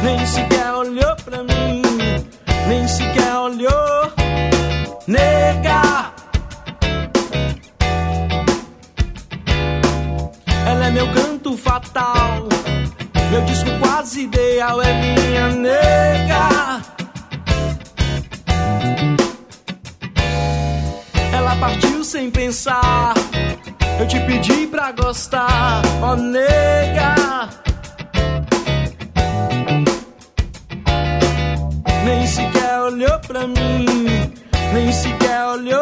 nem sequer olhou pra mim, nem sequer olhou. Nega, ela é meu canto fatal, meu disco quase ideal, é minha nega. Ela partiu sem pensar, eu te pedi pra gostar, ó nega. Nem sequer olhou pra mim, nem sequer olhou.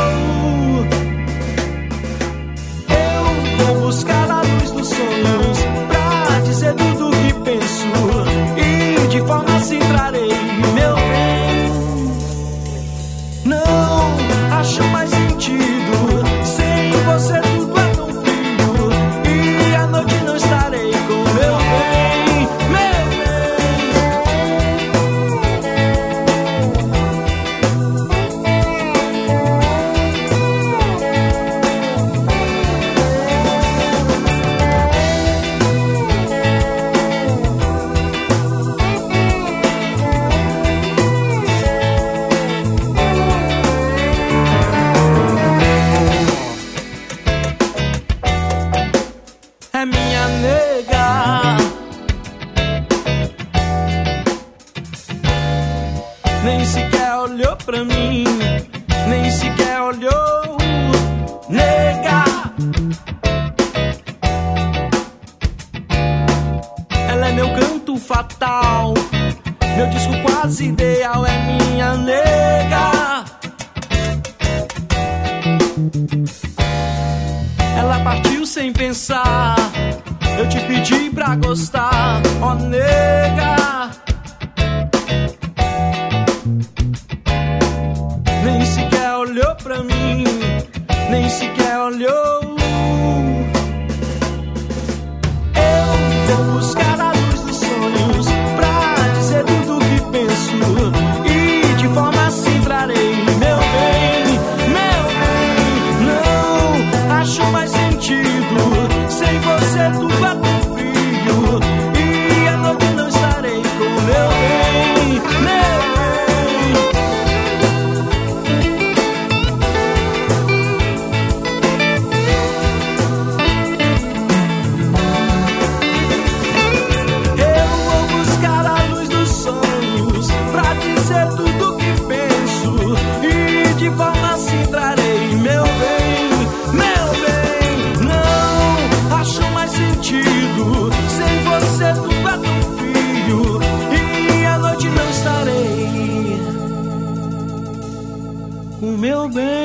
Eu vou buscar a luz dos sonhos pra dizer tudo que penso, e de forma assim trarei meu bem. Não acho mais sentido, sem você tudo é tão frio, e à noite não estarei com meu bem, meu bem. É minha nega, nem sequer olhou pra mim, nem sequer olhou. Nega, ela é meu canto fatal, meu disco quase ideal, é minha nega. Ela partiu sem pensar, eu te pedi pra gostar, ó nega. Nem sequer olhou pra mim, nem sequer olhou. Eu vou buscar a luz dos sonhos pra dizer tudo que penso, e de forma assim trarei meu bem, meu bem. Não acho mais sentido, sem você tudo é tão frio, e à noite não estarei com meu bem, meu bem. Eu vou buscar a luz dos sonhos pra dizer tudo que penso, e de forma assim trarei meu bem, meu bem. Não acho mais sentido, sem você tudo é tão frio, e à noite não estarei com meu bem.